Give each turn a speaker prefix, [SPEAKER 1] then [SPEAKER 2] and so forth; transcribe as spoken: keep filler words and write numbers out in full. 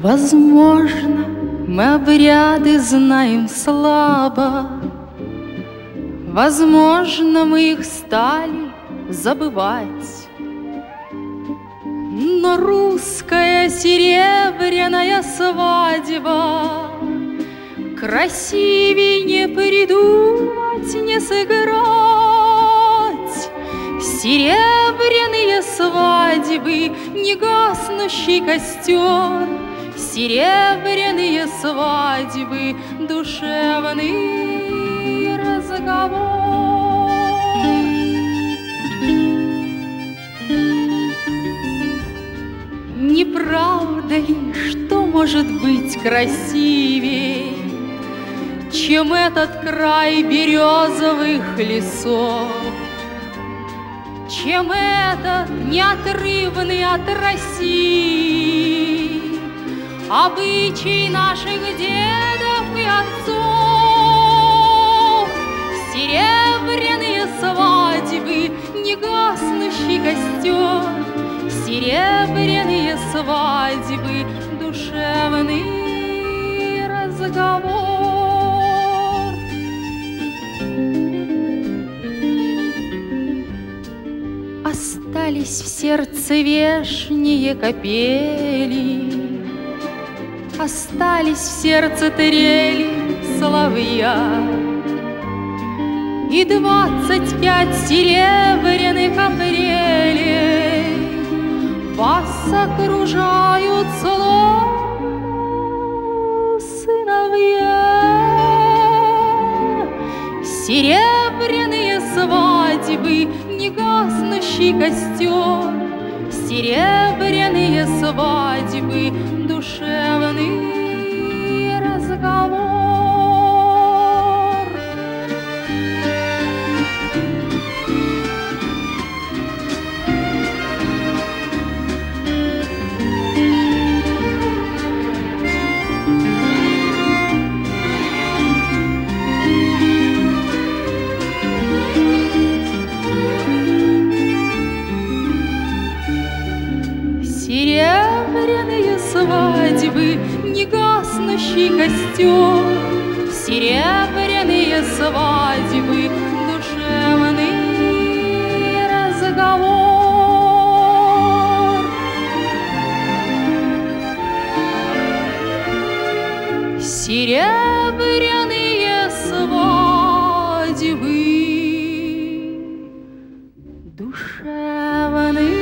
[SPEAKER 1] Возможно, мы обряды знаем слабо, возможно, мы их стали забывать. Но русская серебряная свадьба красивей не придумать, не сыграть. Серебряные свадьбы, негаснущий костер, серебряные свадьбы, душевный разговор. Не правда ли, что может быть красивей, чем этот край березовых лесов, чем этот неотрывный от России обычай наших дедов и отцов? Серебряные свадьбы, негаснущий костер, серебряные свадьбы, душевный разговор. Остались в сердце вешние капели, остались в сердце трели соловья, и двадцать пять серебряных апрелей вас окружают словно сыновья. Серебряные свадьбы, негаснущий костер, серебряные свадьбы, душевный разговор. Серебряные свадьбы, негаснущий костер, серебряные свадьбы, душевный разговор. Серебряные свадьбы, душевный